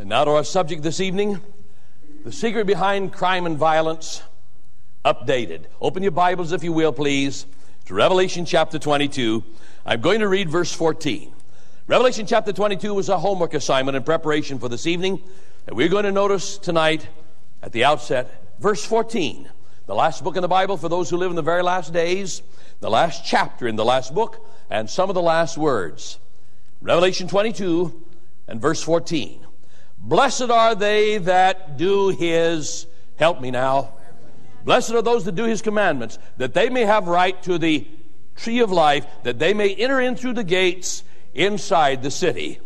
And now to our subject this evening, the secret behind crime and violence, updated. Open your Bibles, if you will, please, to Revelation chapter 22. I'm going to read verse 14. Revelation chapter 22 was a homework assignment in preparation for this evening, and we're going to notice tonight at the outset, verse 14, the last book in the Bible for those who live in the very last days, the last chapter in the last book, and some of the last words. Revelation 22 and verse 14. Blessed are they that do his, help me now, blessed are those that do his commandments, that they may have right to the tree of life, that they may enter in through the gates inside the city.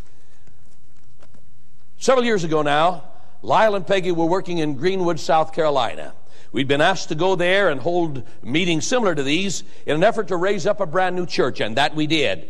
Several years ago now, Lyle and Peggy were working in Greenwood, South Carolina. We'd been asked to go there and hold meetings similar to these in an effort to raise up a brand new church, and that we did.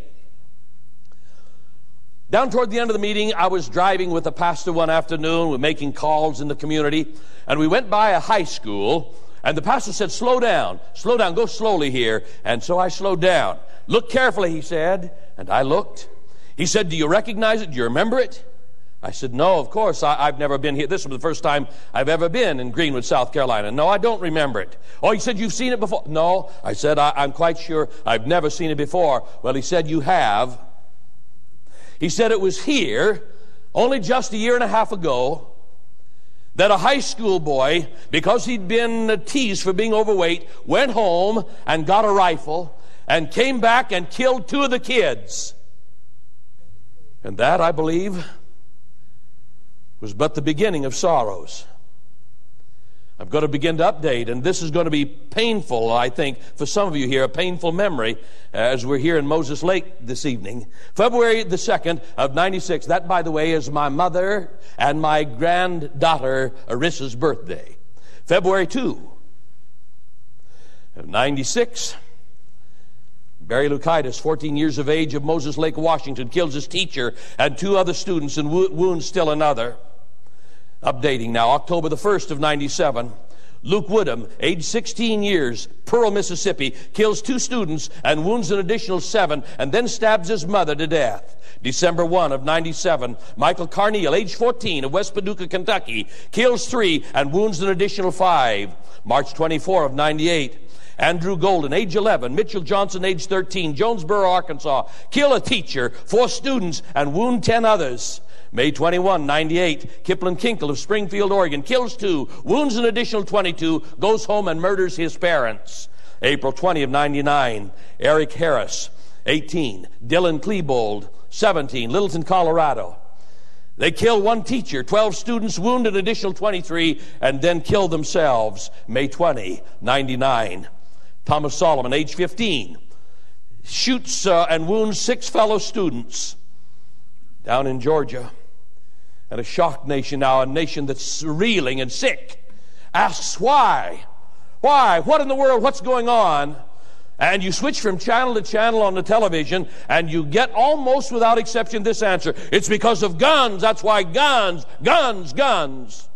Down toward the end of the meeting, I was driving with the pastor one afternoon. We're making calls in the community, and we went by a high school, and the pastor said, slow down, go slowly here. And so I slowed down. Look carefully, he said, and I looked. He said, do you recognize it? Do you remember it? I said, no, of course, I've never been here. This was the first time I've ever been in Greenwood, South Carolina. No, I don't remember it. Oh, he said, you've seen it before? No, I said, I'm quite sure I've never seen it before. Well, he said, you have. He said it was here, only just a year and a half ago, that a high school boy, because he'd been teased for being overweight, went home and got a rifle and came back and killed 2 of the kids. And that, I believe, was but the beginning of sorrows. I'm going to begin to update, and this is going to be painful, I think, for some of you here, a painful memory as we're here in Moses Lake this evening. February the 2nd of 96, that, by the way, is my mother and my granddaughter Arissa's birthday. February 2 of 96, Barry Lukaitis, 14 years of age, of Moses Lake, Washington, kills his teacher and 2 other students and wounds still another. Updating now, October the 1st of 97, Luke Woodham, age 16 years, Pearl, Mississippi, kills 2 students and wounds an additional 7 and then stabs his mother to death. December 1 of 97, Michael Carneal, age 14, of West Paducah, Kentucky, kills 3 and wounds an additional 5. March 24 of 98, Andrew Golden, age 11, Mitchell Johnson, age 13, Jonesboro, Arkansas, kill a teacher, 4 students, and wound 10 others. May 21, 98, Kipling Kinkle of Springfield, Oregon, kills 2, wounds an additional 22, goes home and murders his parents. April 20 of 99, Eric Harris, 18, Dylan Klebold, 17, Littleton, Colorado. They kill 1 teacher, 12 students, wound an additional 23, and then kill themselves. May 20, 99. Thomas Solomon, age 15, shoots and wounds 6 fellow students down in Georgia. And a shocked nation now, a nation that's reeling and sick, asks why? Why? What in the world? What's going on? And you switch from channel to channel on the television, and you get almost without exception this answer. It's because of guns. That's why guns, guns, guns.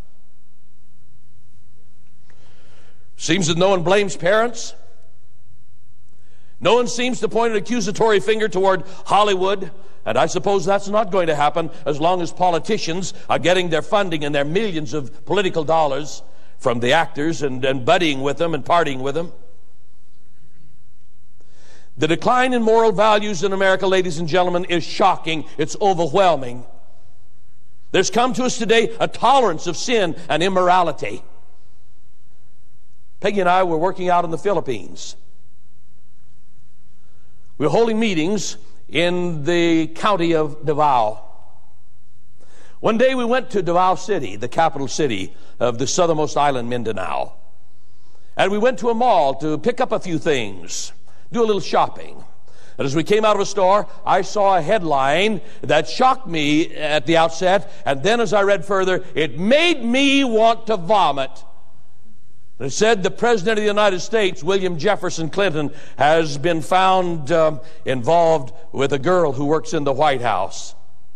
Seems that no one blames parents. No one seems to point an accusatory finger toward Hollywood. And I suppose that's not going to happen as long as politicians are getting their funding and their millions of political dollars from the actors and buddying with them and partying with them. The decline in moral values in America, ladies and gentlemen, is shocking. It's overwhelming. There's come to us today a tolerance of sin and immorality. Peggy and I were working out in the Philippines. We were holding meetings in the county of Davao. One day we went to Davao City, the capital city of the southernmost island, Mindanao. And we went to a mall to pick up a few things, do a little shopping. And as we came out of a store, I saw a headline that shocked me at the outset, and then as I read further, it made me want to vomit. It said the President of the United States, William Jefferson Clinton, has been found involved with a girl who works in the White House.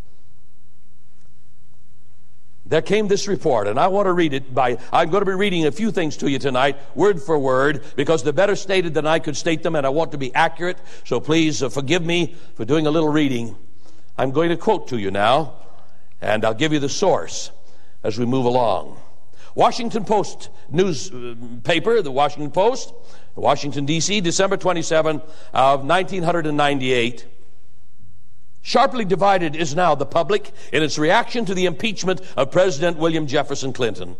There came this report, and I want to read it I'm going to be reading a few things to you tonight, word for word, because they're better stated than I could state them, and I want to be accurate, so please forgive me for doing a little reading. I'm going to quote to you now, And I'll give you the source as we move along. Washington Post newspaper, the Washington Post, Washington, D.C., December 27 of 1998. Sharply divided is now the public in its reaction to the impeachment of President William Jefferson Clinton.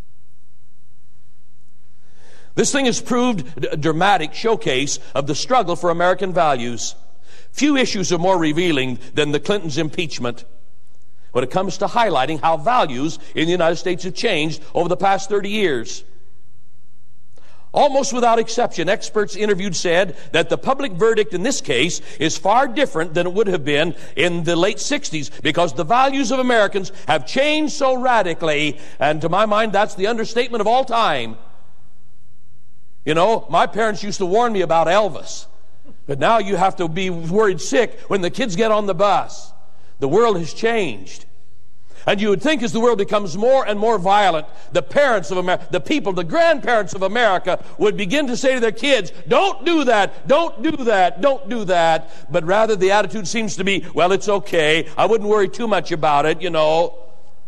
This thing has proved a dramatic showcase of the struggle for American values. Few issues are more revealing than the Clintons' impeachment when it comes to highlighting how values in the United States have changed over the past 30 years. Almost without exception, experts interviewed said that the public verdict in this case is far different than it would have been in the late 60s because the values of Americans have changed so radically, and to my mind, that's the understatement of all time. You know, my parents used to warn me about Elvis, but now you have to be worried sick when the kids get on the bus. The world has changed. And you would think as the world becomes more and more violent, the parents of America, the people, the grandparents of America would begin to say to their kids, don't do that, don't do that, don't do that. But rather the attitude seems to be, well, it's okay. I wouldn't worry too much about it, you know.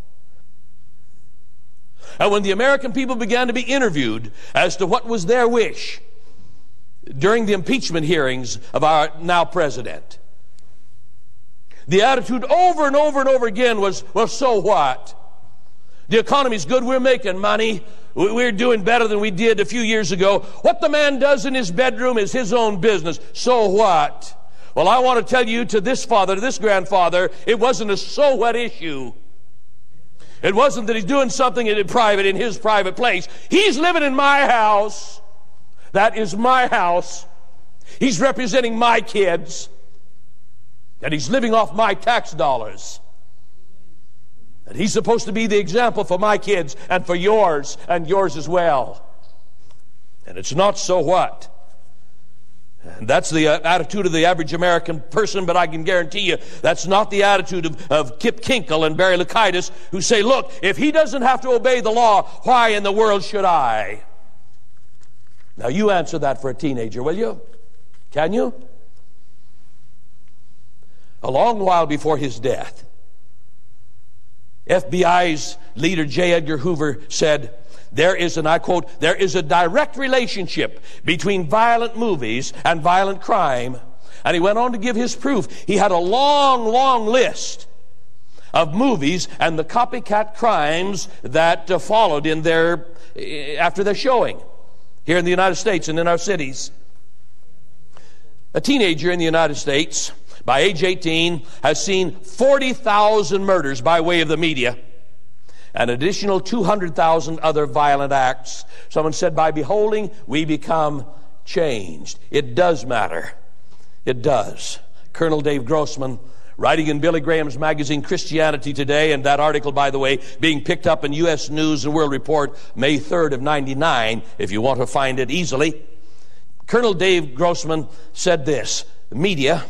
And when the American people began to be interviewed as to what was their wish during the impeachment hearings of our now president, the attitude over and over and over again was, well, so what? The economy's good. We're making money. We're doing better than we did a few years ago. What the man does in his bedroom is his own business. So what? Well, I want to tell you, to this father, to this grandfather, it wasn't a so what issue. It wasn't that he's doing something in private, in his private place. He's living in my house. That is my house. He's representing my kids. And he's living off my tax dollars. And he's supposed to be the example for my kids and for yours and yours as well. And it's not so what. And that's the attitude of the average American person, but I can guarantee you that's not the attitude of Kip Kinkle and Barry Lukitis, who say, look, if he doesn't have to obey the law, why in the world should I? Now you answer that for a teenager, will you? Can you? A long while before his death, FBI's leader J. Edgar Hoover said, there is, and I quote, there is a direct relationship between violent movies and violent crime. And he went on to give his proof. He had a long, long list of movies and the copycat crimes that followed in after their showing here in the United States and in our cities. A teenager in the United States, by age 18, has seen 40,000 murders by way of the media, an additional 200,000 other violent acts. Someone said, by beholding, we become changed. It does matter. It does. Colonel Dave Grossman, writing in Billy Graham's magazine Christianity Today, and that article, by the way, being picked up in U.S. News and World Report May 3rd of 99, if you want to find it easily. Colonel Dave Grossman said this: the media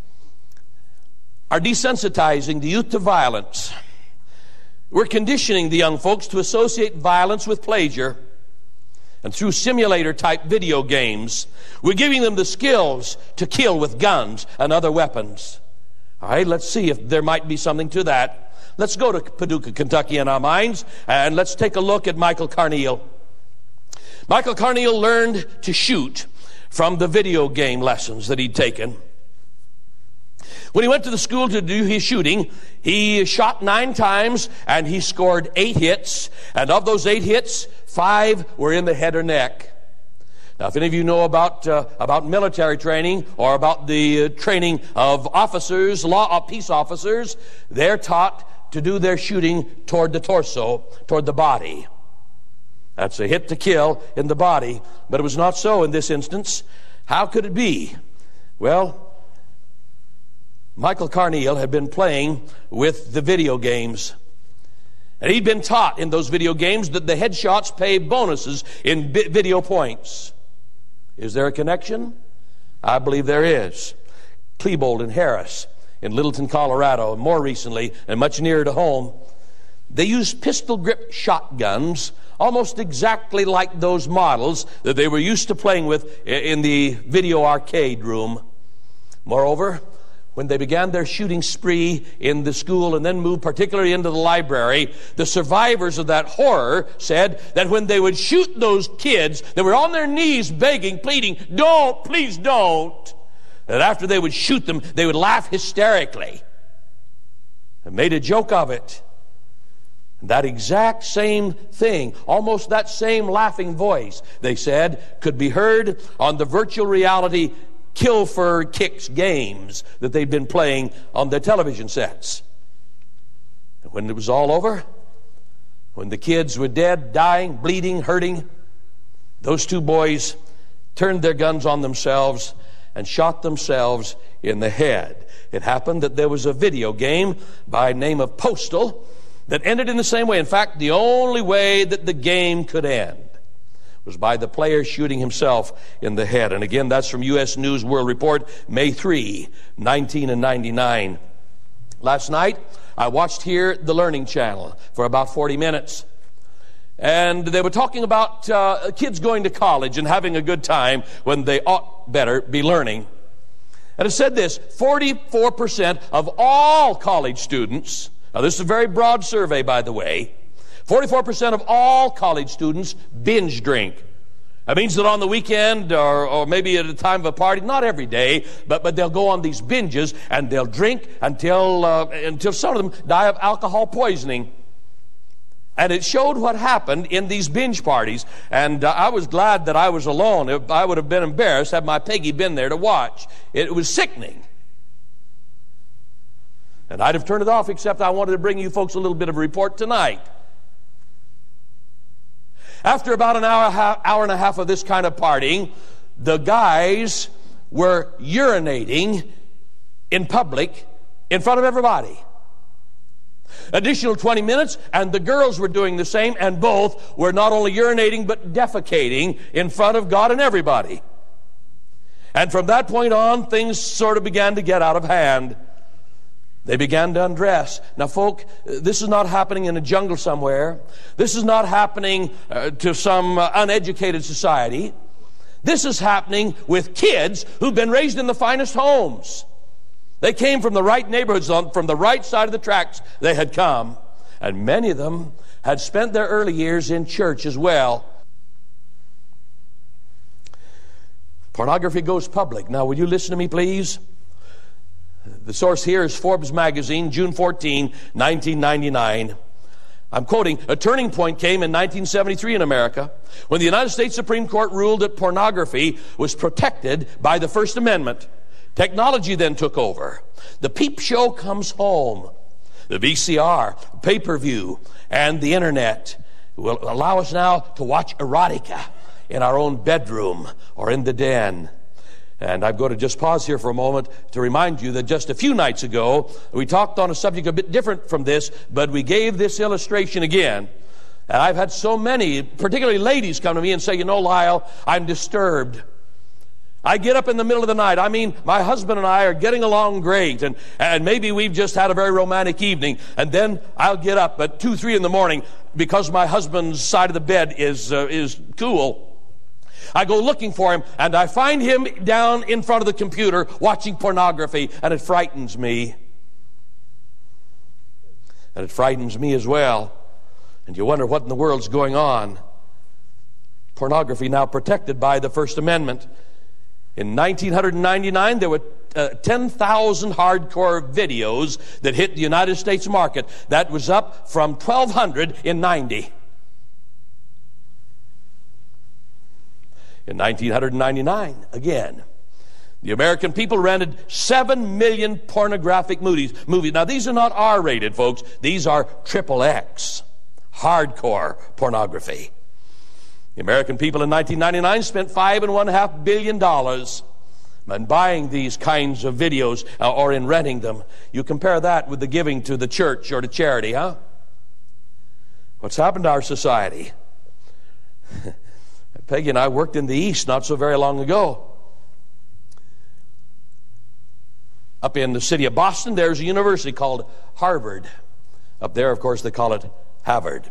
are desensitizing the youth to violence. We're conditioning the young folks to associate violence with pleasure. And through simulator-type video games, we're giving them the skills to kill with guns and other weapons. All right, let's see if there might be something to that. Let's go to Paducah, Kentucky in our minds, and let's take a look at Michael Carneal. Michael Carneal learned to shoot from the video game lessons that he'd taken. When he went to the school to do his shooting, he shot 9 times and he scored 8 hits. And of those 8 hits, 5 were in the head or neck. Now, if any of you know about military training or about the training of officers, peace officers, they're taught to do their shooting toward the torso, toward the body. That's a hit to kill in the body. But it was not so in this instance. How could it be? Well, Michael Carneal had been playing with the video games. And he'd been taught in those video games that the headshots pay bonuses in video points. Is there a connection? I believe there is. Klebold and Harris in Littleton, Colorado, and more recently, and much nearer to home, they used pistol grip shotguns almost exactly like those models that they were used to playing with in the video arcade room. Moreover, when they began their shooting spree in the school and then moved particularly into the library, the survivors of that horror said that when they would shoot those kids, they were on their knees begging, pleading, don't, please don't. That after they would shoot them, they would laugh hysterically and made a joke of it. And that exact same thing, almost that same laughing voice, they said, could be heard on the virtual reality Kill for Kicks games that they'd been playing on their television sets. And when it was all over, when the kids were dead, dying, bleeding, hurting, those two boys turned their guns on themselves and shot themselves in the head. It happened that there was a video game by name of Postal that ended in the same way. In fact, the only way that the game could end was by the player shooting himself in the head. And again, that's from U.S. News World Report, May 3, 1999. Last night, I watched here the Learning Channel for about 40 minutes. And they were talking about kids going to college and having a good time when they ought better be learning. And it said this, 44% of all college students, now this is a very broad survey, by the way, 44% of all college students binge drink. That means that on the weekend or maybe at a time of a party, not every day, but they'll go on these binges and they'll drink until some of them die of alcohol poisoning. And it showed what happened in these binge parties. And I was glad that I was alone. I would have been embarrassed had my Peggy been there to watch. It was sickening. And I'd have turned it off, except I wanted to bring you folks a little bit of a report tonight. After about an hour and a half of this kind of partying, the guys were urinating in public in front of everybody. Additional 20 minutes, and the girls were doing the same, and both were not only urinating but defecating in front of God and everybody. And from that point on, things sort of began to get out of hand. They began to undress. Now, folk, this is not happening in a jungle somewhere. This is not happening to some uneducated society. This is happening with kids who've been raised in the finest homes. They came from the right neighborhoods, from the right side of the tracks they had come. And many of them had spent their early years in church as well. Pornography goes public. Now, will you listen to me, please? The source here is Forbes magazine, June 14, 1999. I'm quoting, a turning point came in 1973 in America when the United States Supreme Court ruled that pornography was protected by the First Amendment. Technology then took over. The peep show comes home. The VCR, pay-per-view, and the internet will allow us now to watch erotica in our own bedroom or in the den. And I'm going to just pause here for a moment to remind you that just a few nights ago, we talked on a subject a bit different from this, but we gave this illustration again. And I've had so many, particularly ladies, come to me and say, you know, Lyle, I'm disturbed. I get up in the middle of the night. I mean, my husband and I are getting along great, and maybe we've just had a very romantic evening, and then I'll get up at 2, 3 in the morning because my husband's side of the bed is cool. I go looking for him, and I find him down in front of the computer watching pornography, and it frightens me. And it frightens me as well. And you wonder what in the world's going on. Pornography now protected by the First Amendment. In 1999, there were 10,000 hardcore videos that hit the United States market. That was up from 1,200 in 90. In 1999, again, the American people rented 7 million pornographic movies. Now, these are not R-rated, folks. These are XXX, hardcore pornography. The American people in 1999 spent $5.5 billion in buying these kinds of videos or in renting them. You compare that with the giving to the church or to charity, huh? What's happened to our society? Peggy and I worked in the East not so very long ago. Up in the city of Boston, there's a university called Harvard. Up there, of course, they call it Harvard.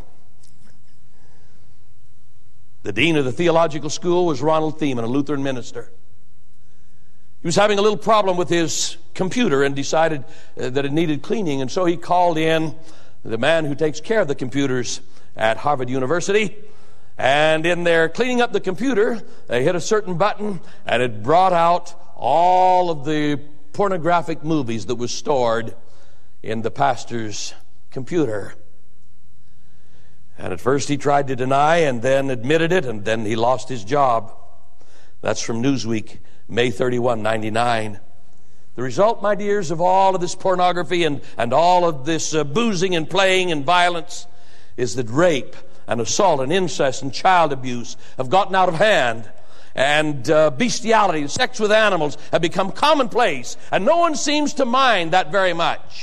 The dean of the theological school was Ronald Thiemann, a Lutheran minister. He was having a little problem with his computer and decided that it needed cleaning, and so he called in the man who takes care of the computers at Harvard University. And in their cleaning up the computer, they hit a certain button, and it brought out all of the pornographic movies that was stored in the pastor's computer. And at first he tried to deny and then admitted it, and then he lost his job. That's from Newsweek, May 31, 1999. The result, my dears, of all of this pornography and all of this boozing and playing and violence is that rape and assault and incest and child abuse have gotten out of hand. And bestiality and sex with animals have become commonplace. And no one seems to mind that very much.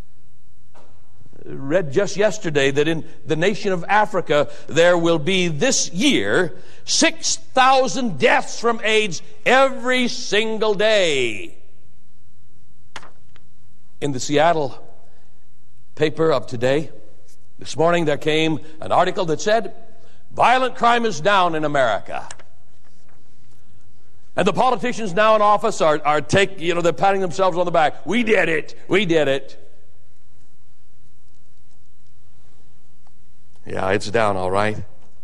I read just yesterday that in the nation of Africa, there will be this year 6,000 deaths from AIDS every single day. In the Seattle paper of today, this morning there came an article that said, violent crime is down in America. And the politicians now in office are they're patting themselves on the back. We did it. We did it. Yeah, it's down, all right.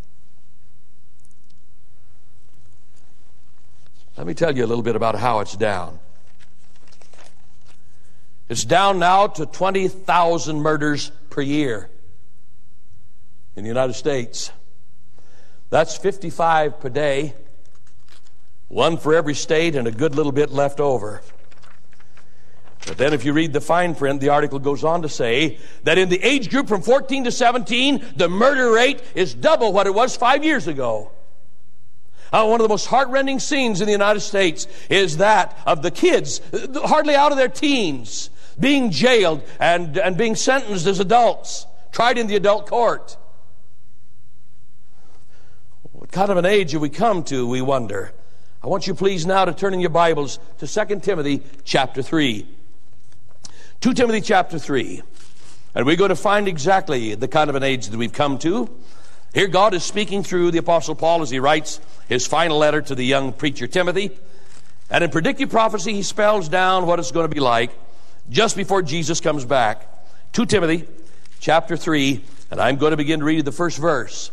Let me tell you a little bit about how it's down. It's down now to 20,000 murders per year in the United States. That's 55 per day, one for every state, and a good little bit left over. But then if you read the fine print, the article goes on to say that in the age group from 14 to 17, the murder rate is double what it was 5 years ago. One of the most heartrending scenes in the United States is that of the kids, hardly out of their teens, being jailed and being sentenced as adults, tried in the adult court. What kind of an age have we come to, we wonder? I want you please now to turn in your Bibles to 2 Timothy chapter 3. 2 Timothy chapter 3. And we're going to find exactly the kind of an age that we've come to. Here God is speaking through the Apostle Paul as he writes his final letter to the young preacher Timothy. And in predictive prophecy, he spells down what it's going to be like just before Jesus comes back. 2 Timothy chapter 3, and I'm going to begin to read the first verse.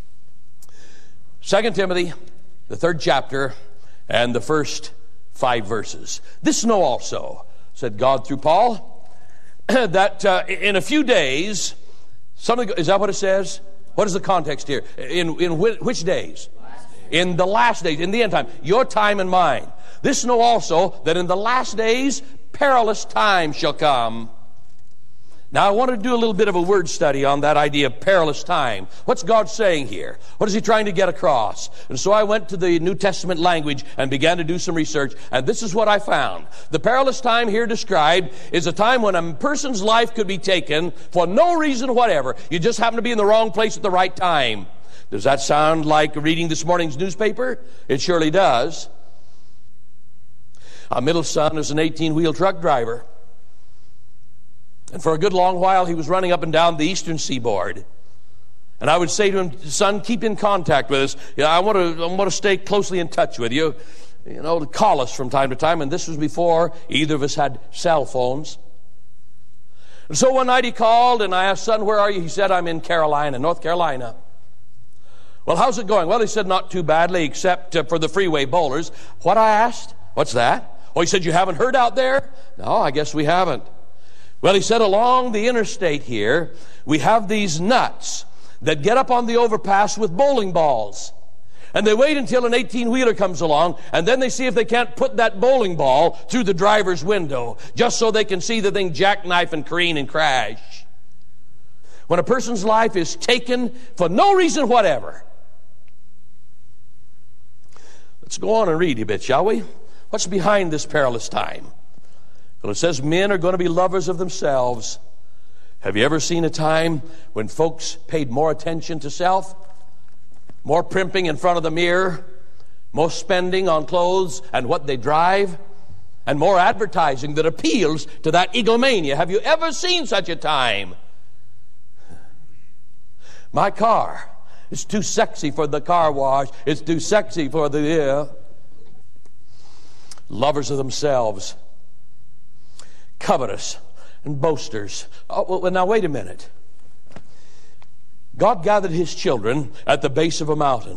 2 Timothy, the 3rd chapter, and the first 5 verses. This know also, said God through Paul, that in a few days, is that what it says? What is the context here? In which days? In the last days, in the end time, your time and mine. This know also that in the last days, perilous times shall come. Now I want to do a little bit of a word study on that idea of perilous time. What's God saying here? What is he trying to get across? And so I went to the New Testament language and began to do some research, and this is what I found. The perilous time here described is a time when a person's life could be taken for no reason whatever. You just happen to be in the wrong place at the right time. Does that sound like reading this morning's newspaper? It surely does. Our middle son is an 18-wheel truck driver. And for a good long while, he was running up and down the eastern seaboard. And I would say to him, son, keep in contact with us. I want to stay closely in touch with you. To call us from time to time. And this was before either of us had cell phones. And so one night he called, and I asked, son, where are you? He said, I'm in North Carolina. Well, how's it going? Well, he said, not too badly, except for the freeway bowlers. What, I asked? What's that? Oh, he said, you haven't heard out there? No, I guess we haven't. Well, he said, along the interstate here, we have these nuts that get up on the overpass with bowling balls. And they wait until an 18-wheeler comes along, and then they see if they can't put that bowling ball through the driver's window, just so they can see the thing jackknife and careen and crash. When a person's life is taken for no reason whatever. Let's go on and read a bit, shall we? What's behind this perilous time? Well, it says men are going to be lovers of themselves. Have you ever seen a time when folks paid more attention to self? More primping in front of the mirror? More spending on clothes and what they drive? And more advertising that appeals to that egomania. Have you ever seen such a time? My car is too sexy for the car wash. It's too sexy for the... lovers of themselves, covetous, and boasters. Oh, well, now wait a minute. God gathered his children at the base of a mountain.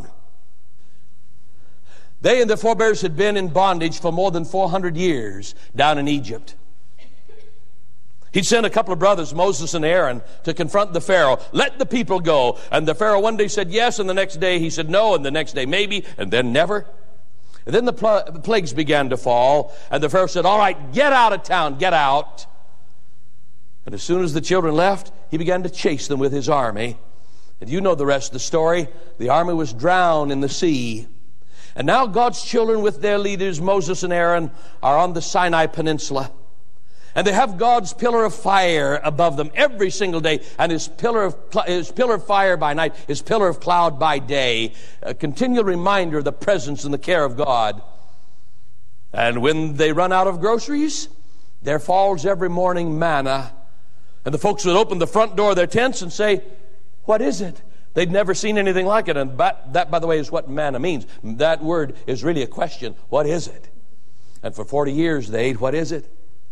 They and their forebears had been in bondage for more than 400 years down in Egypt. He'd sent a couple of brothers, Moses and Aaron, to confront the Pharaoh. Let the people go. And the Pharaoh one day said yes, and the next day he said no, and the next day maybe, and then never. And then the plagues began to fall, and the Pharaoh said, all right, get out of town, get out. And as soon as the children left, he began to chase them with his army. And you know the rest of the story. The army was drowned in the sea. And now God's children with their leaders, Moses and Aaron, are on the Sinai Peninsula. And they have God's pillar of fire above them every single day, and his pillar of fire by night, his pillar of cloud by day, a continual reminder of the presence and the care of God. And when they run out of groceries, there falls every morning manna. And the folks would open the front door of their tents and say, what is it? They'd never seen anything like it. And that, by the way, is what manna means. That word is really a question. What is it? And for 40 years they ate, what is it?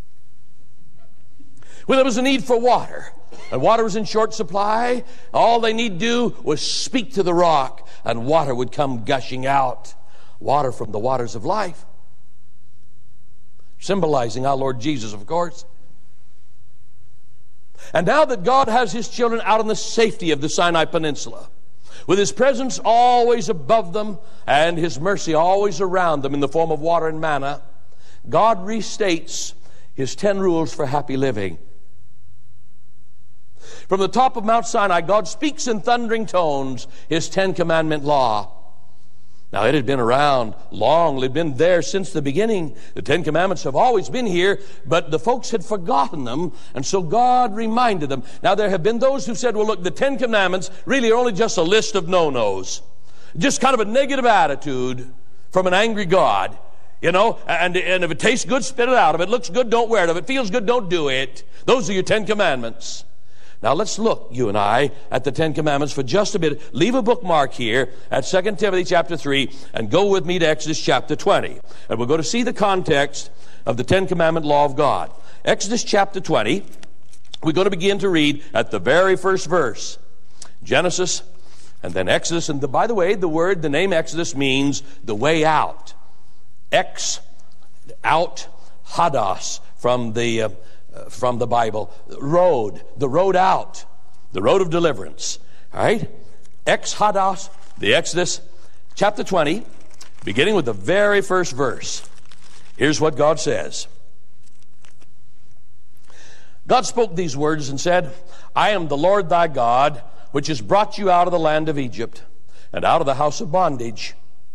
Well, there was a need for water, and water was in short supply. All they need do was speak to the rock, and water would come gushing out. Water from the waters of life. Symbolizing our Lord Jesus, of course. And now that God has his children out in the safety of the Sinai Peninsula, with his presence always above them and his mercy always around them in the form of water and manna, God restates his 10 rules for happy living. From the top of Mount Sinai, God speaks in thundering tones his 10 commandment law. Now, it had been around long. It had been there since the beginning. The 10 commandments have always been here, but the folks had forgotten them, and so God reminded them. Now, there have been those who've said, well, look, the 10 commandments really are only just a list of no-nos. Just kind of a negative attitude from an angry God. You know, and if it tastes good, spit it out. If it looks good, don't wear it. If it feels good, don't do it. Those are your 10 commandments. Now let's look, you and I, at the 10 commandments for just a bit. Leave a bookmark here at 2 Timothy chapter 3 and go with me to Exodus chapter 20. And we're going to see the context of the 10 commandment law of God. Exodus chapter 20, we're going to begin to read at the very first verse. Genesis and then Exodus. And by the way, the name Exodus means the way out. Out, hadas, from the Bible. Road, the road out, the road of deliverance. All right? Hadas, the Exodus, chapter 20, beginning with the very first verse. Here's what God says. God spoke these words and said, I am the Lord thy God, which has brought you out of the land of Egypt, and out of the house of bondage.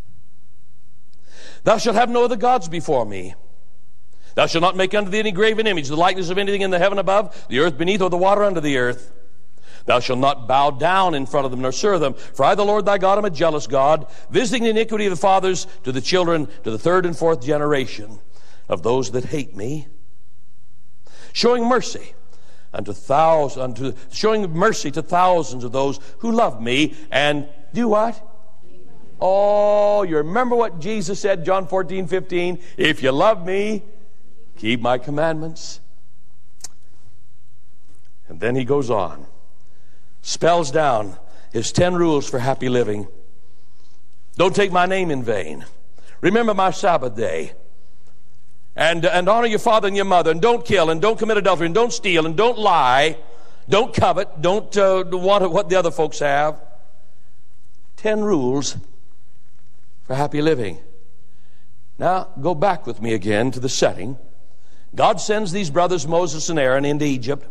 Thou shalt have no other gods before me. Thou shalt not make unto thee any graven image, the likeness of anything in the heaven above, the earth beneath, or the water under the earth. Thou shalt not bow down in front of them, nor serve them. For I, the Lord thy God, am a jealous God, visiting the iniquity of the fathers to the children, to the third and fourth generation of those that hate me, showing mercy showing mercy to thousands of those who love me and do what? Oh, you remember what Jesus said, John 14:15? If you love me, keep my commandments. And then he goes on, spells down his 10 rules for happy living. Don't take my name in vain. Remember my Sabbath day. And honor your father and your mother. And don't kill. And don't commit adultery. And don't steal. And don't lie. Don't covet. Don't want what the other folks have. 10 rules for happy living. Now, go back with me again to the setting. God sends these brothers, Moses and Aaron, into Egypt.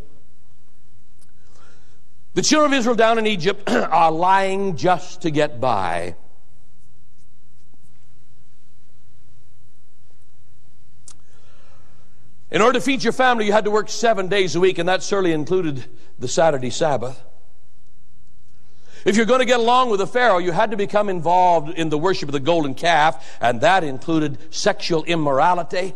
The children of Israel down in Egypt are lying just to get by. In order to feed your family, you had to work 7 days a week, and that certainly included the Saturday Sabbath. If you're going to get along with the Pharaoh, you had to become involved in the worship of the golden calf, and that included sexual immorality.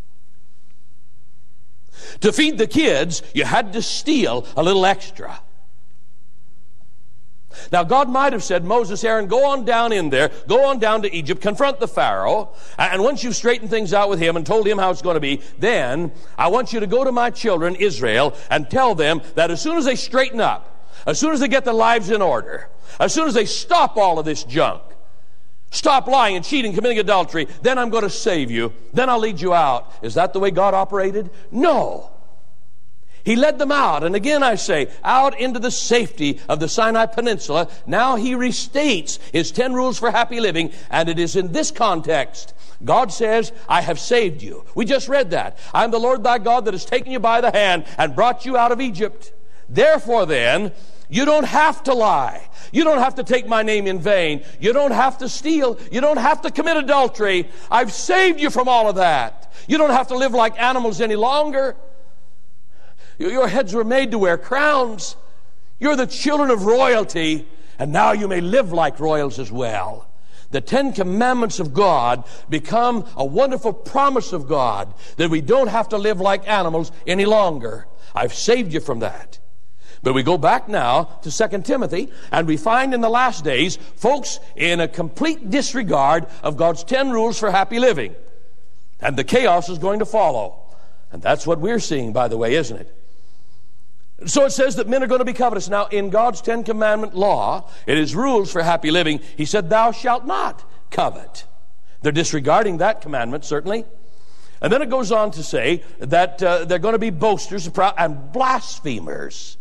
To feed the kids, you had to steal a little extra. Now, God might have said, Moses, Aaron, go on down in there, go on down to Egypt, confront the Pharaoh, and once you've straightened things out with him and told him how it's going to be, then I want you to go to my children, Israel, and tell them that as soon as they straighten up, as soon as they get their lives in order, as soon as they stop all of this junk, stop lying and cheating, committing adultery, then I'm going to save you. Then I'll lead you out. Is that the way God operated? No. He led them out, and again I say, out into the safety of the Sinai Peninsula. Now he restates his 10 rules for happy living, and it is in this context. God says, I have saved you. We just read that. I am the Lord thy God that has taken you by the hand and brought you out of Egypt. Therefore then, you don't have to lie. You don't have to take my name in vain. You don't have to steal. You don't have to commit adultery. I've saved you from all of that. You don't have to live like animals any longer. Your heads were made to wear crowns. You're the children of royalty, and now you may live like royals as well. The 10 Commandments of God become a wonderful promise of God that we don't have to live like animals any longer. I've saved you from that. But we go back now to 2 Timothy, and we find in the last days, folks in a complete disregard of God's 10 rules for happy living. And the chaos is going to follow. And that's what we're seeing, by the way, isn't it? So it says that men are going to be covetous. Now, in God's 10 Commandment law, it is rules for happy living. He said, thou shalt not covet. They're disregarding that commandment, certainly. And then it goes on to say that they're going to be boasters and blasphemers.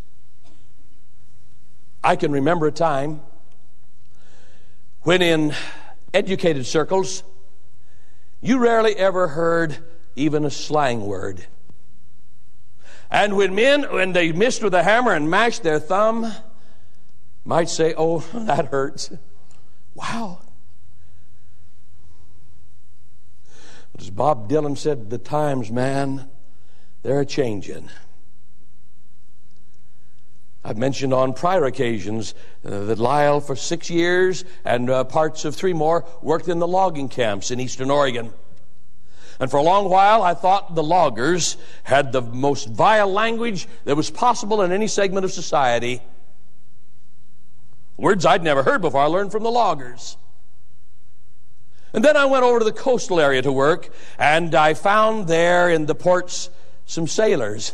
I can remember a time when in educated circles, you rarely ever heard even a slang word. And when men, when they missed with a hammer and mashed their thumb, might say, oh, that hurts. Wow. But as Bob Dylan said, the times, man, they're a-changing. I've mentioned on prior occasions that Lyle, for 6 years and parts of 3 more, worked in the logging camps in eastern Oregon. And for a long while, I thought the loggers had the most vile language that was possible in any segment of society. Words I'd never heard before, I learned from the loggers. And then I went over to the coastal area to work, and I found there in the ports some sailors.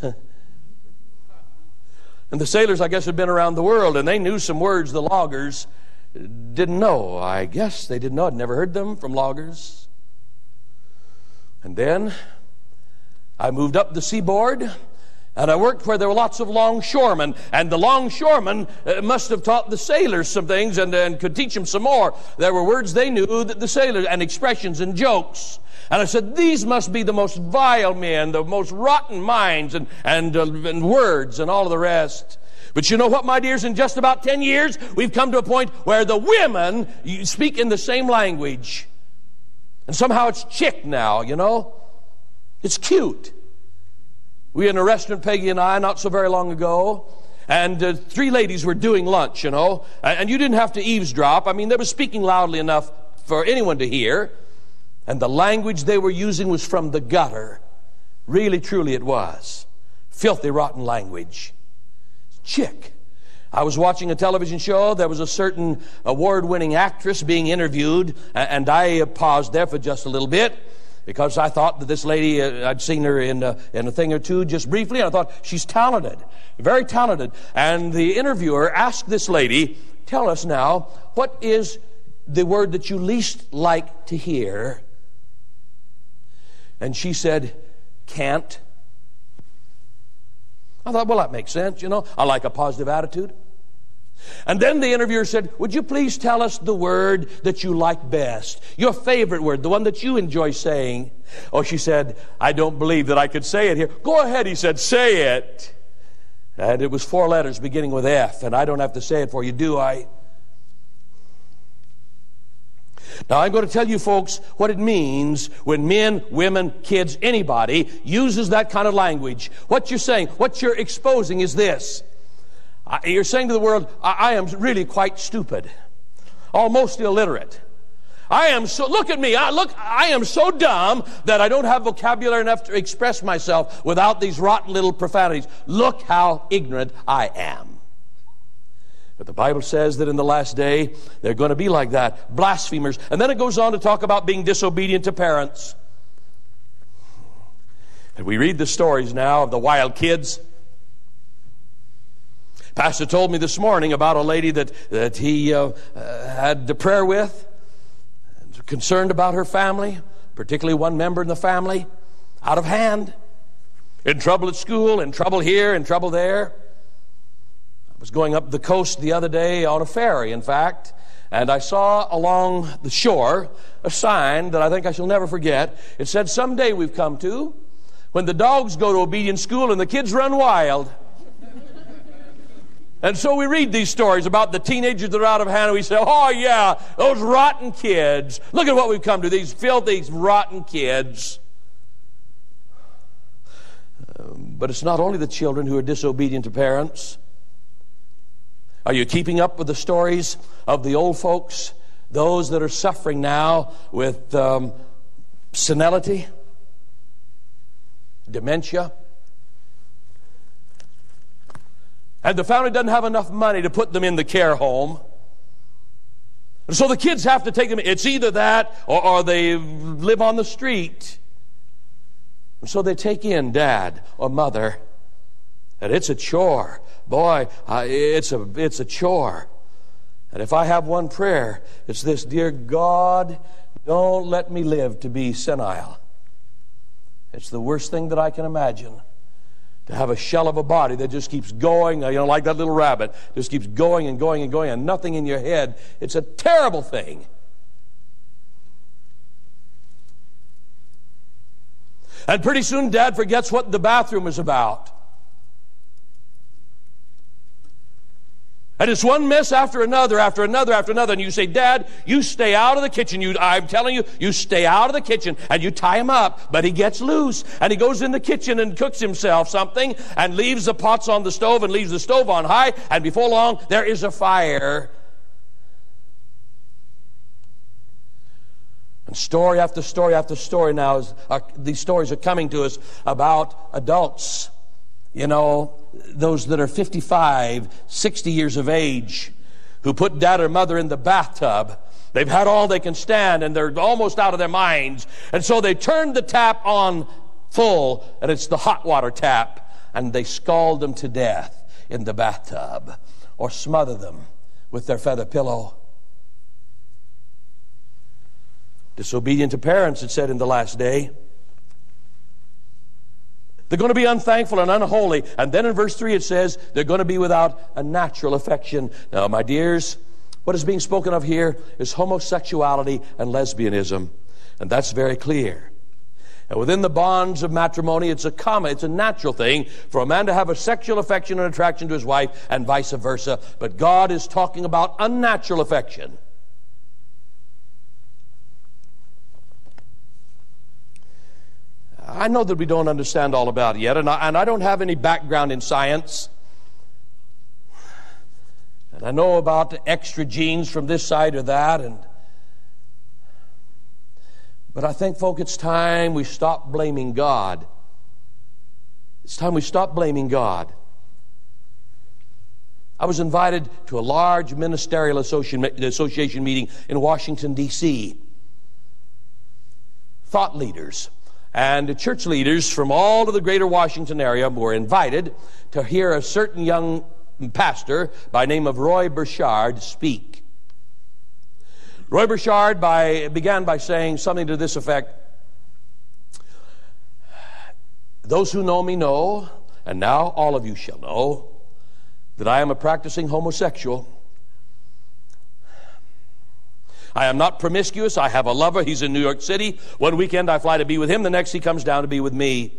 And the sailors, I guess, had been around the world, and they knew some words the loggers didn't know. I guess they didn't know. I'd never heard them from loggers. And then I moved up the seaboard, and I worked where there were lots of longshoremen. And the longshoremen must have taught the sailors some things and could teach them some more. There were words they knew that the sailors, and expressions and jokes. And I said, these must be the most vile men, the most rotten minds and words and all of the rest. But you know what, my dears? In just about 10 years, we've come to a point where the women speak in the same language. And somehow it's chic now, you know. It's cute. We were in a restaurant, Peggy and I, not so very long ago, and 3 ladies were doing lunch, you know, and you didn't have to eavesdrop. I mean, they were speaking loudly enough for anyone to hear, and the language they were using was from the gutter. Really, truly it was. Filthy, rotten language. Chic. I was watching a television show. There was a certain award-winning actress being interviewed, and I paused there for just a little bit because I thought that this lady, I'd seen her in a thing or two just briefly, and I thought, she's talented, very talented. And the interviewer asked this lady, tell us now, what is the word that you least like to hear? And she said, can't. I thought, well, that makes sense, you know. I like a positive attitude. And then the interviewer said, would you please tell us the word that you like best? Your favorite word, the one that you enjoy saying. Oh, she said, I don't believe that I could say it here. Go ahead, he said, say it. And it was 4 letters beginning with F, and I don't have to say it for you, do I? Now, I'm going to tell you, folks, what it means when men, women, kids, anybody uses that kind of language. What you're saying, what you're exposing is this. You're saying to the world, I am really quite stupid, almost illiterate. Look at me, I am so dumb that I don't have vocabulary enough to express myself without these rotten little profanities. Look how ignorant I am. But the The Bible says that in the last day, they're going to be like that, blasphemers. And then it goes on to talk about being disobedient to parents. And we read the stories now of the wild kids. Pastor told me this morning about a lady that he had the prayer with, concerned about her family, particularly one member in the family, out of hand, in trouble at school, in trouble here, in trouble there. I was going up the coast the other day on a ferry, in fact, and I saw along the shore a sign that I think I shall never forget. It said, "Someday we've come to, when the dogs go to obedience school and the kids run wild." And so we read these stories about the teenagers that are out of hand, and we say, "Oh yeah, those rotten kids. Look at what we've come to, these filthy, rotten kids." But it's not only the children who are disobedient to parents. Are you keeping up with the stories of the old folks, those that are suffering now with senility, dementia? And the family doesn't have enough money to put them in the care home. And so the kids have to take them. It's either that or they live on the street. And so they take in dad or mother. And it's a chore. Boy, it's a chore. And if I have one prayer, it's this: "Dear God, don't let me live to be senile." It's the worst thing that I can imagine, to have a shell of a body that just keeps going, like that little rabbit, just keeps going and going and going, and nothing in your head. It's a terrible thing. And pretty soon dad forgets what the bathroom is about. And it's one mess after another, after another, after another. And you say, "Dad, you stay out of the kitchen. I'm telling you, you stay out of the kitchen." And you tie him up. But he gets loose. And he goes in the kitchen and cooks himself something and leaves the pots on the stove and leaves the stove on high. And before long, there is a fire. And story after story after story now, these stories are coming to us about adults. Those that are 55, 60 years of age, who put dad or mother in the bathtub. They've had all they can stand, and they're almost out of their minds. And so they turn the tap on full, and it's the hot water tap, and they scald them to death in the bathtub, or smother them with their feather pillow. Disobedient to parents, it said in the last day. They're going to be unthankful and unholy. And then in verse 3 it says they're going to be without a natural affection. Now, my dears, what is being spoken of here is homosexuality and lesbianism. And that's very clear. And within the bonds of matrimony, it's a natural thing for a man to have a sexual affection and attraction to his wife, and vice versa. But God is talking about unnatural affection. I know that we don't understand all about it yet, and I don't have any background in science. And I know about the extra genes from this side or that. But I think, folk, it's time we stop blaming God. It's time we stop blaming God. I was invited to a large ministerial association meeting in Washington, D.C. Thought leaders and church leaders from all of the greater Washington area were invited to hear a certain young pastor by name of Roy Burchard speak. Roy Burchard began by saying something to this effect: "Those who know me know, and now all of you shall know, that I am a practicing homosexual. I am not promiscuous. I have a lover. He's in New York City. One weekend I fly to be with him. The next he comes down to be with me."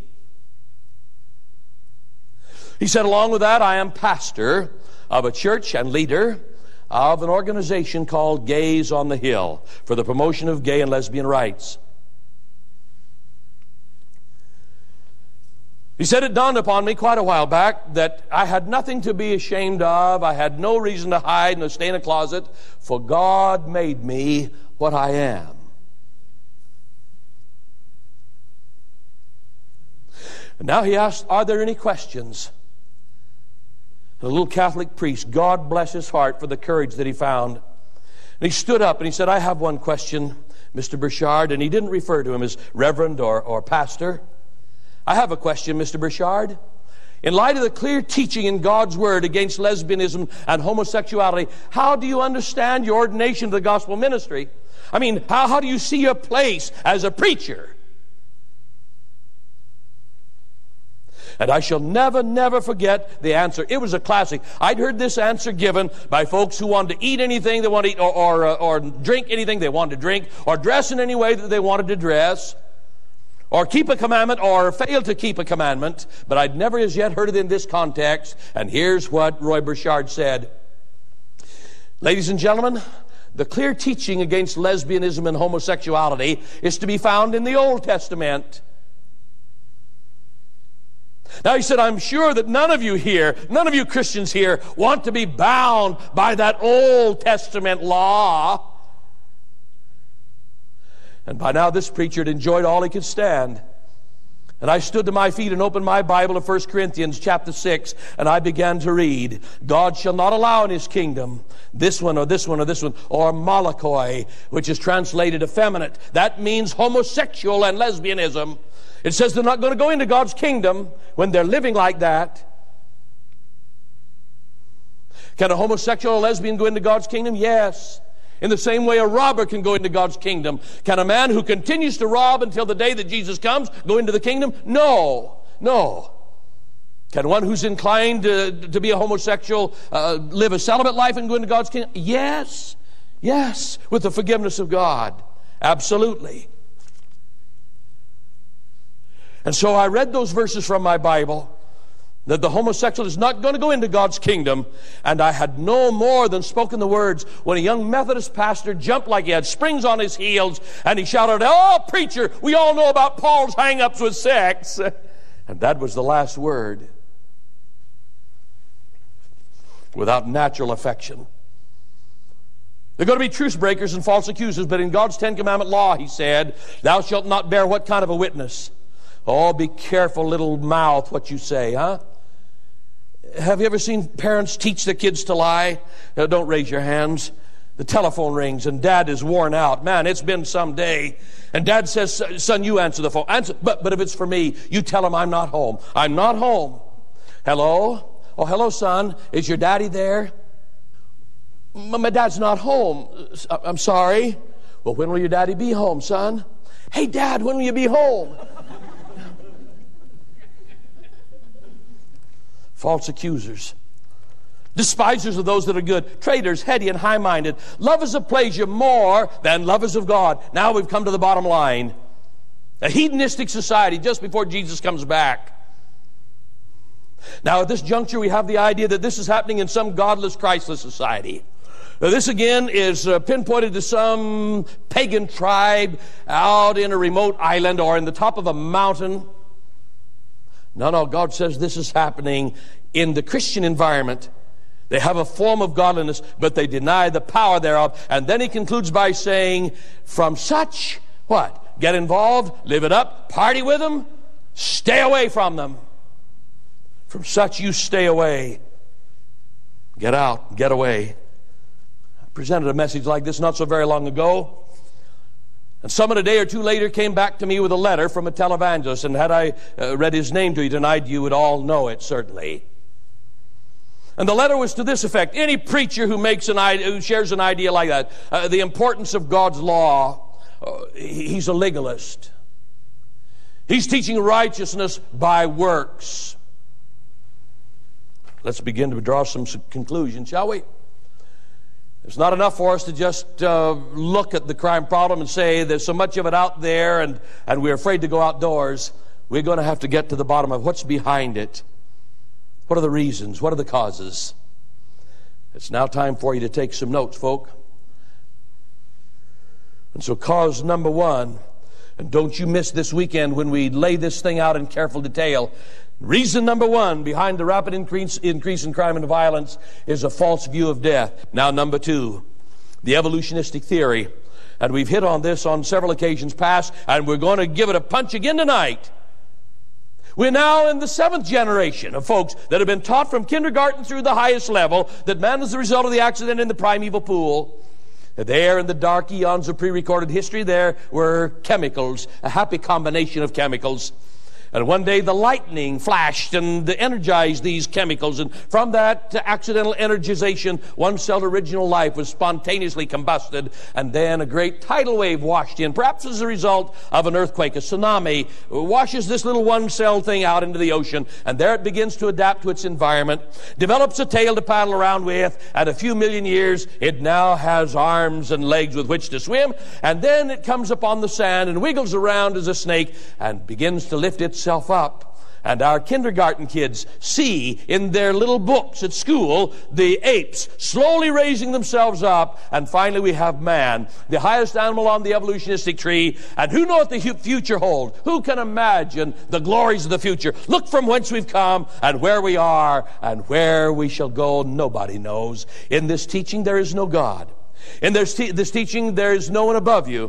He said, along with that, "I am pastor of a church and leader of an organization called Gays on the Hill for the promotion of gay and lesbian rights." He said, "It dawned upon me quite a while back that I had nothing to be ashamed of. I had no reason to hide nor stay in a closet, for God made me what I am." And now he asked, "Are there any questions?" A little Catholic priest, God bless his heart for the courage that he found. And he stood up and he said, I have one question, Mr. Burchard. And he didn't refer to him as reverend or pastor. I have a question, Mr. Burchard. In light of the clear teaching in God's Word against lesbianism and homosexuality, how do you understand your ordination to the gospel ministry? I mean, how do you see your place as a preacher? And I shall never, never forget the answer. It was a classic. I'd heard this answer given by folks who wanted to eat anything they wanted to eat, or drink anything they wanted to drink, or dress in any way that they wanted to dress, or keep a commandment, or fail to keep a commandment. But I'd never as yet heard it in this context. And here's what Roy Burchard said. Ladies and gentlemen, the clear teaching against lesbianism and homosexuality is to be found in the Old Testament. Now, he said, I'm sure that none of you Christians here, want to be bound by that Old Testament law. And by now this preacher had enjoyed all he could stand. And I stood to my feet and opened my Bible to 1 Corinthians chapter 6, and I began to read, God shall not allow in his kingdom this one or this one or this one, or malakoi, which is translated effeminate. That means homosexual and lesbianism. It says they're not going to go into God's kingdom when they're living like that. Can a homosexual or lesbian go into God's kingdom? Yes. In the same way a robber can go into God's kingdom. Can a man who continues to rob until the day that Jesus comes go into the kingdom? No. No. Can one who's inclined to be a homosexual live a celibate life and go into God's kingdom? Yes. Yes. With the forgiveness of God. Absolutely. And so I read those verses from my Bible, that the homosexual is not going to go into God's kingdom. And I had no more than spoken the words when a young Methodist pastor jumped like he had springs on his heels, and he shouted, oh, preacher, we all know about Paul's hang-ups with sex. And that was the last word. Without natural affection. They're going to be truce breakers and false accusers, but in God's 10 Commandment law, he said, thou shalt not bear what kind of a witness? Oh, be careful, little mouth, what you say, huh? Have you ever seen parents teach their kids to lie? Now, don't raise your hands. The telephone rings and Dad is worn out. Man, it's been some day. And Dad says, son, you answer the phone. Answer, but if it's for me, you tell him I'm not home. I'm not home. Hello? Oh, hello, son. Is your daddy there? My dad's not home. I'm sorry. Well, when will your daddy be home, son? Hey, Dad, when will you be home? False accusers, despisers of those that are good, traitors, heady and high-minded, lovers of pleasure more than lovers of God. Now we've come to the bottom line. A hedonistic society just before Jesus comes back. Now at this juncture we have the idea that this is happening in some godless, Christless society. This again is pinpointed to some pagan tribe out in a remote island or in the top of a mountain. No, God says this is happening in the Christian environment. They have a form of godliness, but they deny the power thereof. And then he concludes by saying, from such, what? Get involved, live it up, party with them, stay away from them. From such you stay away. Get out, get away. I presented a message like this not so very long ago. And someone a day or two later came back to me with a letter from a televangelist. And had I read his name to you tonight, you would all know it, certainly. And the letter was to this effect. Any preacher who shares an idea like that, the importance of God's law, he's a legalist. He's teaching righteousness by works. Let's begin to draw some conclusions, shall we? It's not enough for us to just look at the crime problem and say there's so much of it out there and we're afraid to go outdoors. We're going to have to get to the bottom of what's behind it. What are the reasons? What are the causes? It's now time for you to take some notes, folk. And so cause number one, and don't you miss this weekend when we lay this thing out in careful detail. Reason number one behind the rapid increase in crime and violence is a false view of death. Now, number two, the evolutionistic theory. And we've hit on this on several occasions past, and we're going to give it a punch again tonight. We're now in the 7th generation of folks that have been taught from kindergarten through the highest level that man is the result of the accident in the primeval pool. There in the dark eons of pre-recorded history, there were chemicals, a happy combination of chemicals. And one day the lightning flashed and energized these chemicals. And from that accidental energization, one cell's original life was spontaneously combusted. And then a great tidal wave washed in, perhaps as a result of an earthquake. A tsunami washes this little one cell thing out into the ocean. And there it begins to adapt to its environment, develops a tail to paddle around with. And a few million years, it now has arms and legs with which to swim. And then it comes upon the sand and wiggles around as a snake and begins to lift itself up. And our kindergarten kids see in their little books at school the apes slowly raising themselves up, and finally we have man, the highest animal on the evolutionistic tree. And who knows what the future holds? Who can imagine the glories of the future? Look from whence we've come and where we are and where we shall go. Nobody knows. In this teaching there is no God. In this teaching there is no one above you.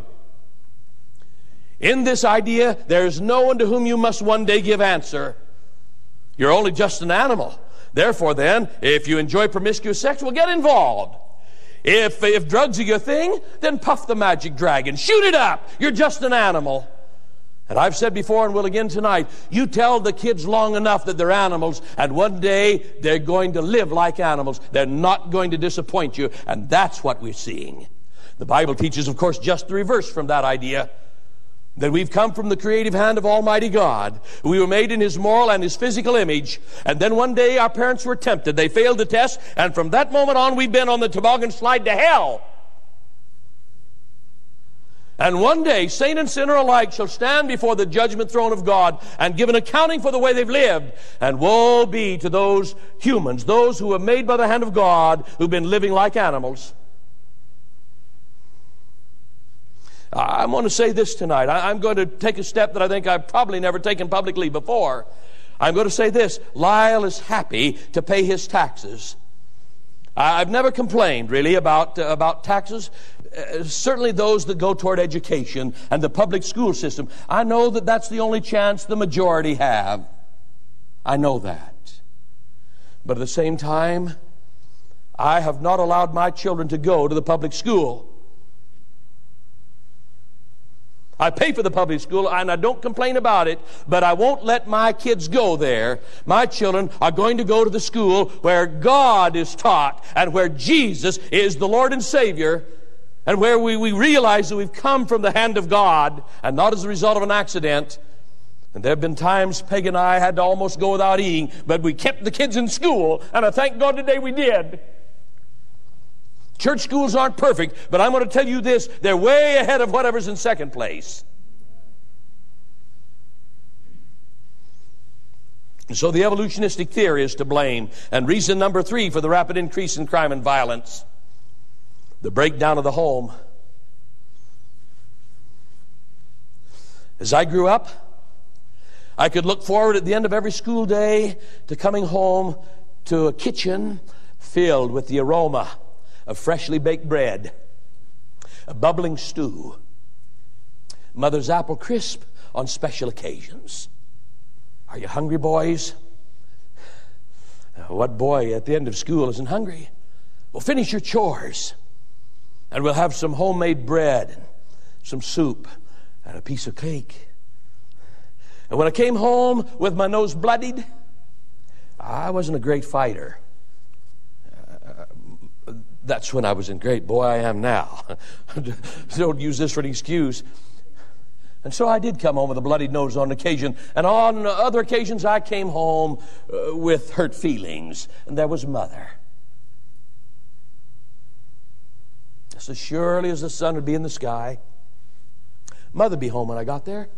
In this idea, there is no one to whom you must one day give answer. You're only just an animal. Therefore then, if you enjoy promiscuous sex, well, get involved. If drugs are your thing, then puff the magic dragon. Shoot it up. You're just an animal. And I've said before and will again tonight, you tell the kids long enough that they're animals, and one day they're going to live like animals. They're not going to disappoint you, and that's what we're seeing. The Bible teaches, of course, just the reverse from that idea. That we've come from the creative hand of Almighty God. We were made in His moral and His physical image. And then one day our parents were tempted. They failed the test. And from that moment on, we've been on the toboggan slide to hell. And one day, saint and sinner alike shall stand before the judgment throne of God and give an accounting for the way they've lived. And woe be to those humans, those who are made by the hand of God, who've been living like animals. I'm going to say this tonight. I'm going to take a step that I think I've probably never taken publicly before. I'm going to say this. Lyle is happy to pay his taxes. I've never complained, really, about taxes. Certainly those that go toward education and the public school system. I know that that's the only chance the majority have. I know that. But at the same time, I have not allowed my children to go to the public school. I pay for the public school, and I don't complain about it, but I won't let my kids go there. My children are going to go to the school where God is taught and where Jesus is the Lord and Savior, and where we realize that we've come from the hand of God and not as a result of an accident. And there have been times Peg and I had to almost go without eating, but we kept the kids in school, and I thank God today we did. Church schools aren't perfect, but I'm going to tell you this, they're way ahead of whatever's in second place. And so the evolutionistic theory is to blame. And reason number 3 for the rapid increase in crime and violence, the breakdown of the home. As I grew up, I could look forward at the end of every school day to coming home to a kitchen filled with the aroma of freshly baked bread, a bubbling stew, mother's apple crisp on special occasions. Are you hungry, boys? What boy at the end of school isn't hungry? Well, finish your chores, and we'll have some homemade bread and some soup and a piece of cake. And when I came home with my nose bloodied, I wasn't a great fighter. That's when I was in grade. Boy, I am now. Don't use this for an excuse. And so I did come home with a bloody nose on occasion. And on other occasions, I came home with hurt feelings. And there was Mother. Just as surely as the sun would be in the sky, Mother'd be home when I got there.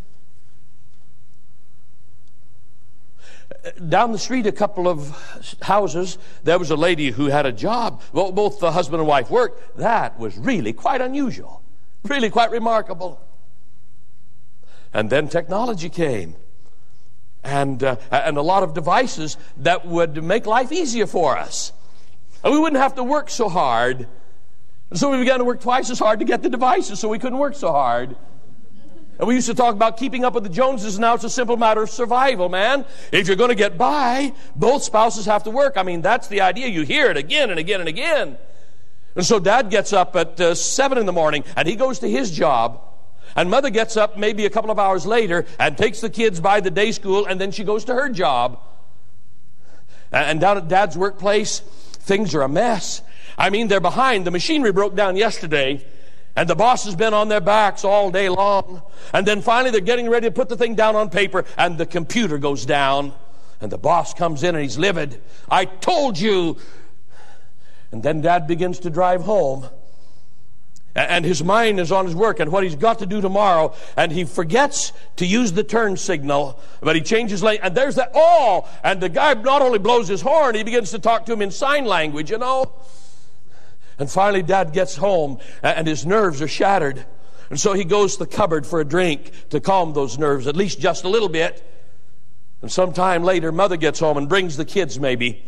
Down the street, a couple of houses, there was a lady who had a job. Well, both the husband and wife worked. That was really quite unusual, really quite remarkable. And then technology came, and a lot of devices that would make life easier for us. And we wouldn't have to work so hard. And so we began to work twice as hard to get the devices so we couldn't work so hard. And we used to talk about keeping up with the Joneses. Now it's a simple matter of survival, man. If you're going to get by, both spouses have to work. I mean, that's the idea. You hear it again and again and again. And so Dad gets up at 7 in the morning, and he goes to his job. And Mother gets up maybe a couple of hours later and takes the kids by the day school, and then she goes to her job. And down at Dad's workplace, things are a mess. I mean, they're behind. The machinery broke down yesterday, and the boss has been on their backs all day long. And then finally they're getting ready to put the thing down on paper, and the computer goes down. And the boss comes in and he's livid. I told you. And then Dad begins to drive home. And his mind is on his work and what he's got to do tomorrow. And he forgets to use the turn signal, but he changes lane. And there's that, oh! And the guy not only blows his horn, he begins to talk to him in sign language, you know. And finally Dad gets home and his nerves are shattered. And so he goes to the cupboard for a drink to calm those nerves, at least just a little bit. And sometime later, Mother gets home and brings the kids maybe.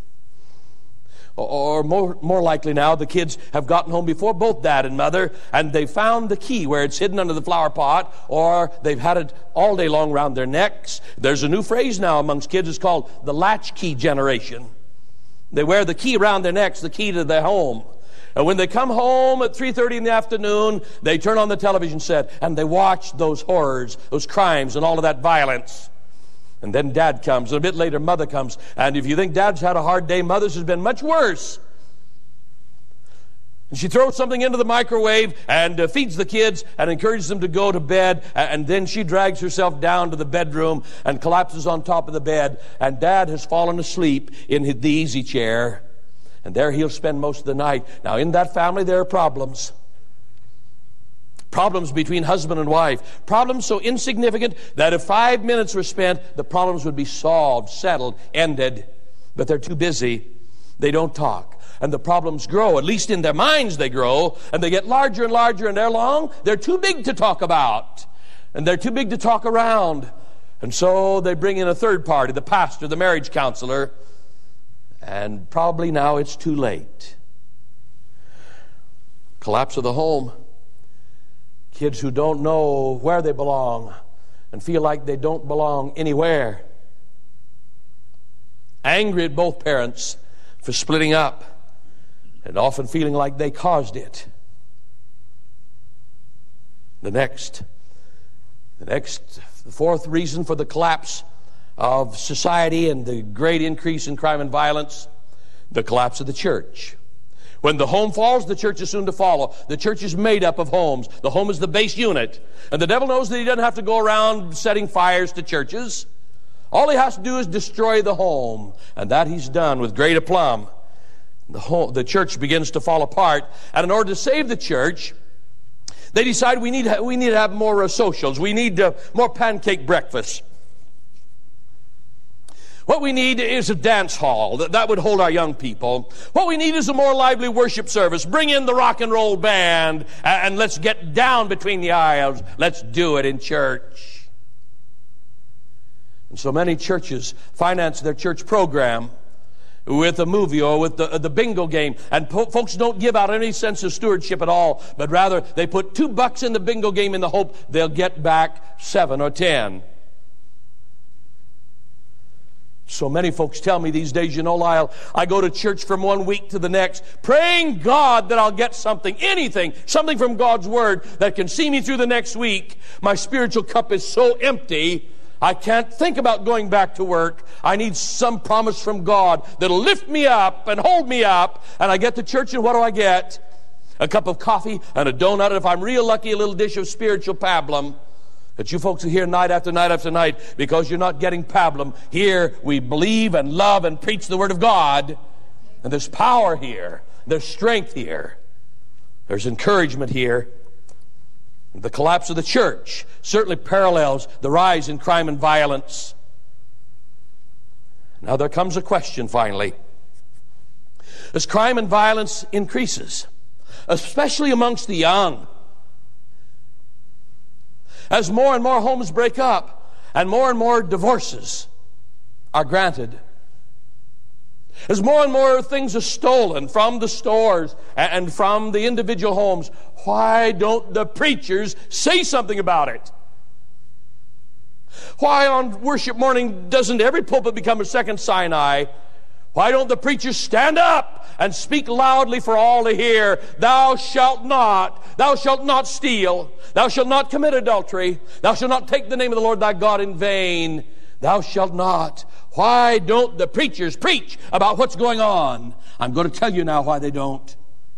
Or more likely now, the kids have gotten home before both Dad and Mother, and they found the key where it's hidden under the flower pot, or they've had it all day long around their necks. There's a new phrase now amongst kids. It's called the latchkey generation. They wear the key around their necks, the key to their home. And when they come home at 3:30 in the afternoon, they turn on the television set, and they watch those horrors, those crimes, and all of that violence. And then Dad comes, and a bit later Mother comes. And if you think Dad's had a hard day, Mother's has been much worse. And she throws something into the microwave and feeds the kids and encourages them to go to bed. And then she drags herself down to the bedroom and collapses on top of the bed. And Dad has fallen asleep in the easy chair. And there he'll spend most of the night. Now, in that family, there are problems. Problems between husband and wife. Problems so insignificant that if 5 minutes were spent, the problems would be solved, settled, ended. But they're too busy. They don't talk. And the problems grow. At least in their minds they grow. And they get larger and larger. And they're too big to talk about. And they're too big to talk around. And so they bring in a third party, the pastor, the marriage counselor. And probably now it's too late. Collapse of the home. Kids who don't know where they belong and feel like they don't belong anywhere. Angry at both parents for splitting up and often feeling like they caused it. The fourth reason for the collapse of society and the great increase in crime and violence, the collapse of the church. When the home falls, the church is soon to follow. The church is made up of homes. The home is the base unit. And the devil knows that he doesn't have to go around setting fires to churches. All he has to do is destroy the home. And that he's done with great aplomb. The church begins to fall apart. And in order to save the church, they decide we need to have more socials. We need more pancake breakfasts. What we need is a dance hall that would hold our young people. What we need is a more lively worship service. Bring in the rock and roll band and let's get down between the aisles. Let's do it in church. And so many churches finance their church program with a movie or with the bingo game. And folks don't give out any sense of stewardship at all, but rather they put $2 in the bingo game in the hope they'll get back 7 or 10. So many folks tell me these days, you know, Lyle, I go to church from one week to the next, praying God that I'll get something, anything, something from God's Word that can see me through the next week. My spiritual cup is so empty, I can't think about going back to work. I need some promise from God that'll lift me up and hold me up. And I get to church, and what do I get? A cup of coffee and a donut, and if I'm real lucky, a little dish of spiritual pablum. That you folks are here night after night after night because you're not getting pablum. Here we believe and love and preach the Word of God. And there's power here. There's strength here. There's encouragement here. The collapse of the church certainly parallels the rise in crime and violence. Now there comes a question finally. As crime and violence increases, especially amongst the young, as more and more homes break up and more divorces are granted, as more and more things are stolen from the stores and from the individual homes, why don't the preachers say something about it? Why on worship morning doesn't every pulpit become a second Sinai? Why don't the preachers stand up and speak loudly for all to hear? Thou shalt not steal. Thou shalt not commit adultery. Thou shalt not take the name of the Lord thy God in vain. Thou shalt not. Why don't the preachers preach about what's going on? I'm going to tell you now why they don't.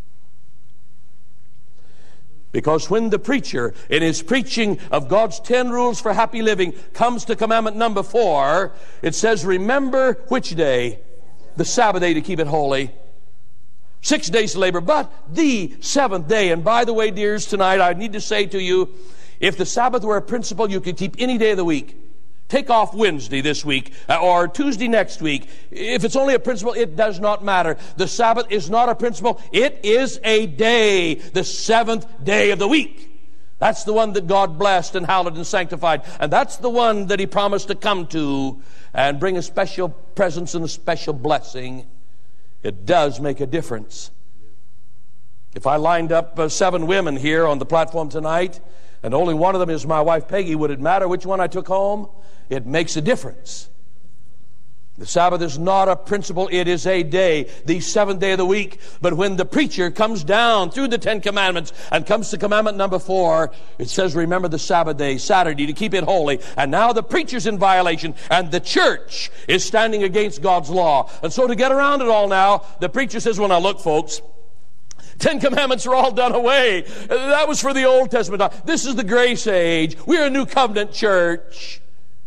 Because when the preacher, in his preaching of God's 10 rules for happy living, comes to commandment number 4, it says, remember which day? The Sabbath day, to keep it holy. 6 days to labor, but the seventh day. And by the way, dears, tonight I need to say to you, if the Sabbath were a principle, you could keep any day of the week. Take off Wednesday this week or Tuesday next week. If it's only a principle, it does not matter. The Sabbath is not a principle. It is a day, the seventh day of the week. That's the one that God blessed and hallowed and sanctified. And that's the one that He promised to come to and bring a special presence and a special blessing. It does make a difference. If I lined up 7 women here on the platform tonight, and only one of them is my wife Peggy, would it matter which one I took home? It makes a difference. The Sabbath is not a principle, it is a day, the seventh day of the week. But when the preacher comes down through the 10 commandments and comes to commandment number 4, it says, remember the Sabbath day, Saturday, to keep it holy. And now the preacher's in violation, and the church is standing against God's law. And so to get around it all now, the preacher says, well, now look, folks, 10 commandments are all done away. That was for the Old Testament time. This is the grace age. We're a new covenant church.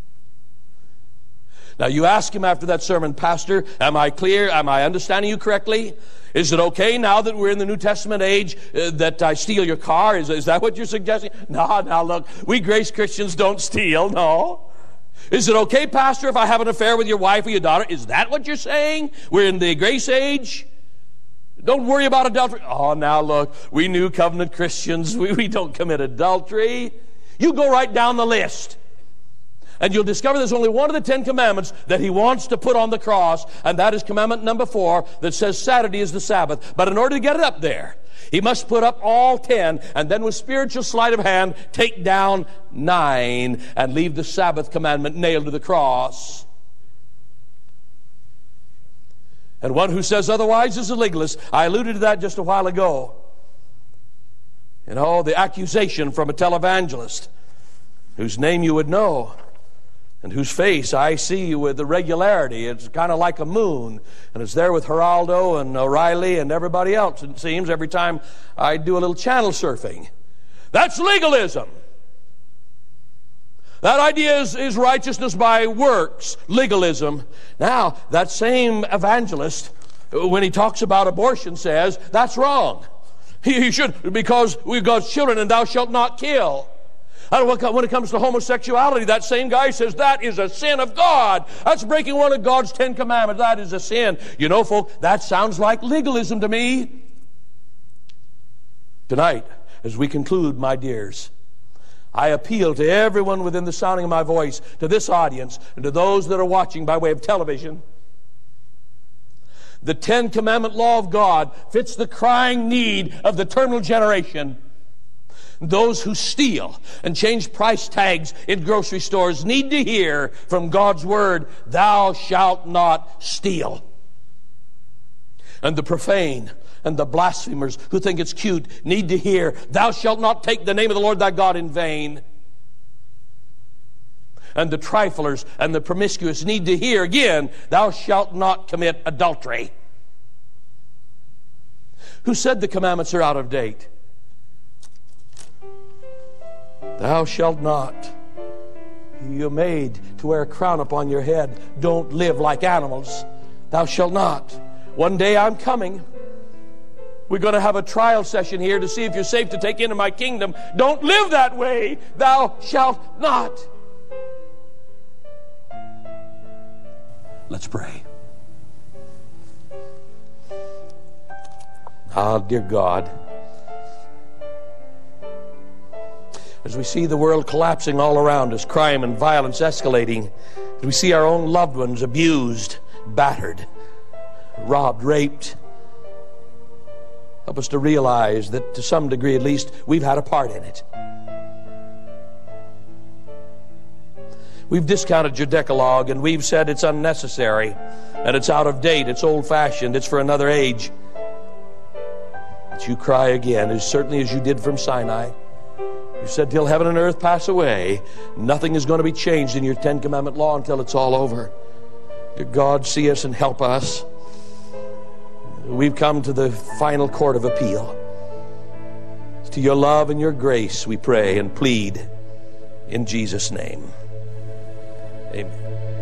Now you ask him after that sermon, Pastor, am I clear? Am I understanding you correctly? Is it okay now that we're in the New Testament age that I steal your car? Is that what you're suggesting? No, now look, we grace Christians don't steal, no. Is it okay, Pastor, if I have an affair with your wife or your daughter? Is that what you're saying? We're in the grace age? Don't worry about adultery. Oh, now look, we new covenant Christians, we don't commit adultery. You go right down the list. And you'll discover there's only one of the 10 commandments that He wants to put on the cross, and that is commandment number 4 that says Saturday is the Sabbath. But in order to get it up there, He must put up all 10, and then with spiritual sleight of hand, take down 9 and leave the Sabbath commandment nailed to the cross. And one who says otherwise is a legalist. I alluded to that just a while ago. You know, the accusation from a televangelist whose name you would know, and whose face I see with the regularity. It's kind of like a moon. And it's there with Geraldo and O'Reilly and everybody else, it seems, every time I do a little channel surfing. That's legalism. That idea is righteousness by works, legalism. Now, that same evangelist, when he talks about abortion, says, that's wrong. He should, because we've God's children, and thou shalt not kill. And when it comes to homosexuality, that same guy says that is a sin of God. That's breaking one of God's 10 commandments. That is a sin. You know, folks, that sounds like legalism to me. Tonight, as we conclude, my dears, I appeal to everyone within the sounding of my voice, to this audience, and to those that are watching by way of television. The 10 commandment law of God fits the crying need of the terminal generation. Those who steal and change price tags in grocery stores need to hear from God's word, thou shalt not steal. And the profane and the blasphemers who think it's cute need to hear, thou shalt not take the name of the Lord thy God in vain. And the triflers and the promiscuous need to hear again, thou shalt not commit adultery. Who said the commandments are out of date? Thou shalt not. You're made to wear a crown upon your head. Don't live like animals. Thou shalt not. One day I'm coming. We're going to have a trial session here to see if you're safe to take into my kingdom. Don't live that way. Thou shalt not. Let's pray. Ah, dear God, as we see the world collapsing all around us, crime and violence escalating, as we see our own loved ones abused, battered, robbed, raped, help us to realize that to some degree at least we've had a part in it. We've discounted your Decalogue, and we've said it's unnecessary, and it's out of date, it's old-fashioned, it's for another age. But you cry again, as certainly as you did from Sinai. You said, till heaven and earth pass away, nothing is going to be changed in your Ten Commandment law until it's all over. Dear God, see us and help us. We've come to the final court of appeal. It's to your love and your grace we pray and plead in Jesus' name. Amen.